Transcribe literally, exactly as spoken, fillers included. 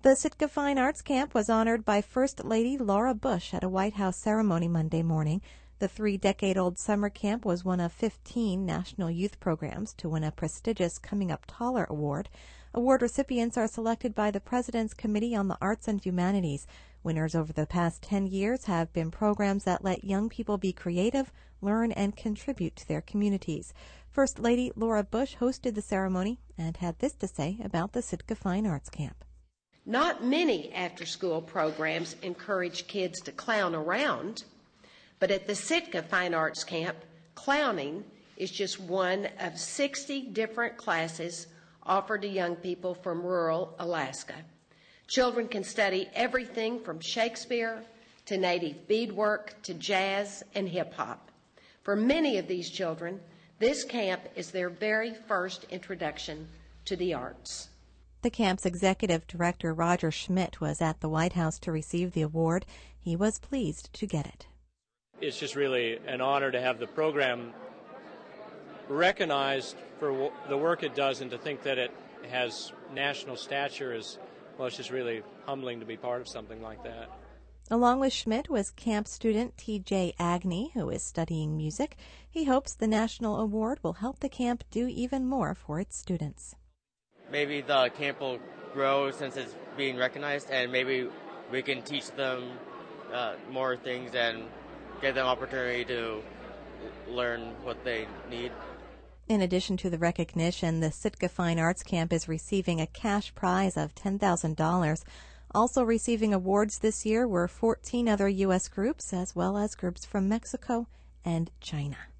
The Sitka Fine Arts Camp was honored by First Lady Laura Bush at a White House ceremony Monday morning. The three-decade-old summer camp was one of fifteen national youth programs to win a prestigious Coming Up Taller award. Award recipients are selected by the President's Committee on the Arts and Humanities. Winners over the past ten years have been programs that let young people be creative, learn, and contribute to their communities. First Lady Laura Bush hosted the ceremony and had this to say about the Sitka Fine Arts Camp. Not many after-school programs encourage kids to clown around, but at the Sitka Fine Arts Camp, clowning is just one of sixty different classes offered to young people from rural Alaska. Children can study everything from Shakespeare to native beadwork to jazz and hip-hop. For many of these children, this camp is their very first introduction to the arts. The camp's executive director, Roger Schmidt, was at the White House to receive the award. He was pleased to get it. It's just really an honor to have the program recognized for the work it does, and to think that it has national stature is, well, it's just really humbling to be part of something like that. Along with Schmidt was camp student T J Agnew, who is studying music. He hopes the national award will help the camp do even more for its students. Maybe the camp will grow since it's being recognized, and maybe we can teach them uh, more things and give them opportunity to learn what they need. In addition to the recognition, the Sitka Fine Arts Camp is receiving a cash prize of ten thousand dollars. Also receiving awards this year were fourteen other U S groups, as well as groups from Mexico and China.